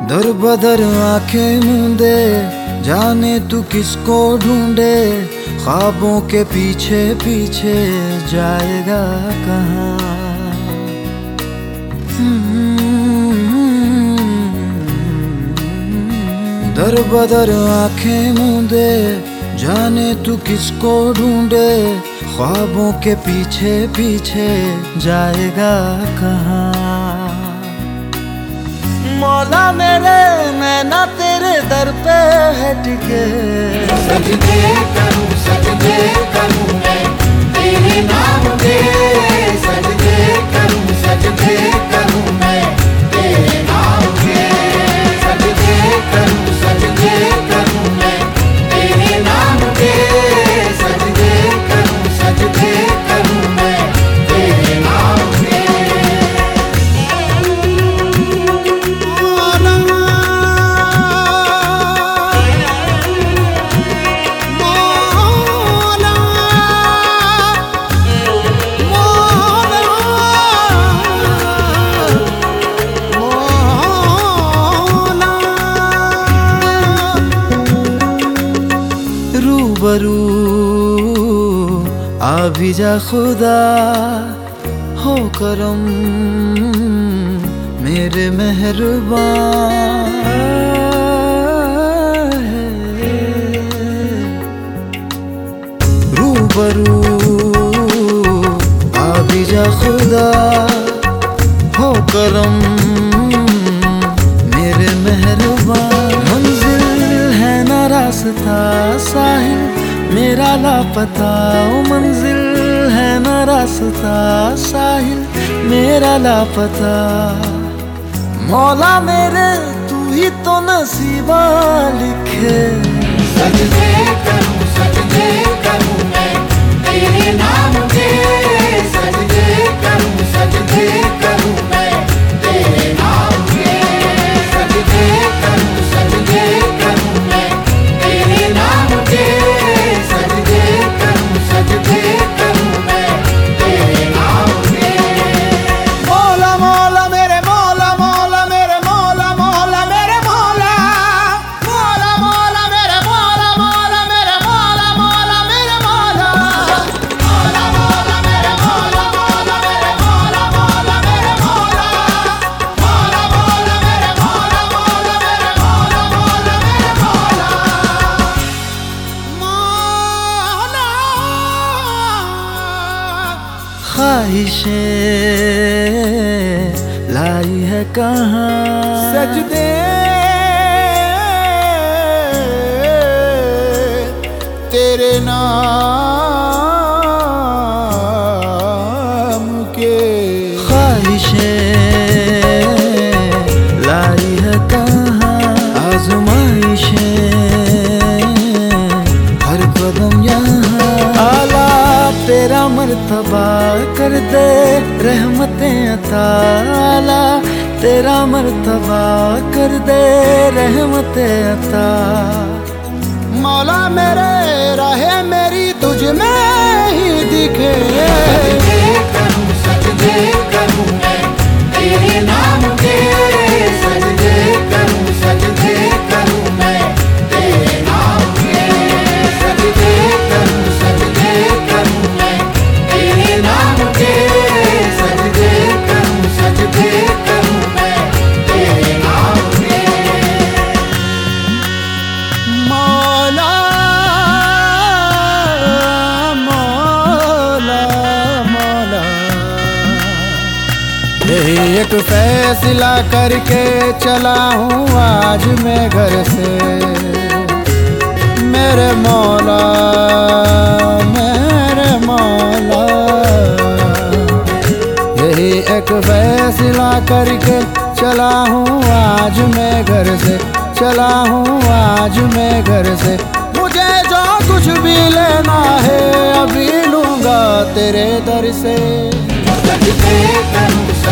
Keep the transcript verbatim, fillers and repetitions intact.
दर बदर आंखें मूंदे जाने तू किसको ढूंढे, ख्वाबों के पीछे पीछे जाएगा कहाँ। दर बदर आंखें मूंदे जाने तू किसको ढूंढे, ख्वाबों के पीछे पीछे जाएगा कहाँ। मौला मेरे नैना तेरे दर पे है टिके, सजदे करूं सजदे करूं मैं तेरे नाम के, सजदे करूं सजदे करूं मैं तेरे नाम के, सजदे करूं सजदे करूं मैं तेरे नाम के, सजदे करूं सजदे करूं मैं तेरे नाम के। रूबरू आ भी जा खुदा हो करम मेरे मेहरबान, रूबरू आ भी जा खुदा हो करम मेरे मेहरबान। मंजिल है ना रास्ता साहिल मेरा लापता, ओ मंजिल है ना रास्ता साहिल मेरा लापता। मौला मेरे तू ही तो नसीबा लिखे, सजदे करूं सजदे करूं मैं तेरे नाम के, सजदे करूं सजदे करूं मैं तेरे नाम के, सजदे करूं सजदे करूं मैं तेरे नाम के, सजदे करूं सजदे करूं मैं तेरे नाम के। मौला मौला मेरे मौला मौला मेरे मौला मौला मेरे मौला, मौला मौला मेरे मौला मौला मेरे मौला मौला मेरे मौला, मौला मौला मेरे मौला मौला मेरे मौला मौला मेरे मौला, मौला मौला मेरे मौला मौला मेरे मौला मौला मेरे मौला। मौला ख्वाहिशें लाई है कहाँ, सजदे तेरे नाम के, ख्वाहिशें लाई है कहाँ, आज़माइशें हर कदम यहाँ। आला तेरा मर्तबा कर दे रहमतें अता, आला तेरा मर्तबा कर दे रहमतें अता। मौला मेरे राहे मेरी तुझ में ही दिखे, सजदे करूं सजदे करूं मैं तेरे नाम के, सजदे करूं सजदे करूं मैं तेरे नाम के, सजदे करूं सजदे करूं मैं तेरे नाम के, सजदे करूं सजदे करूं मैं तेरे नाम के। मौला मौला मौला यही एक फैसला करके चला हूँ आज मैं घर से, मेरे मौला मेरे मौला। यही एक फैसला करके चला हूँ आज मैं घर से, चला हूँ आज मैं घर से। मुझे जो कुछ भी लेना है अभी लूँगा तेरे दर से, सजदे करूं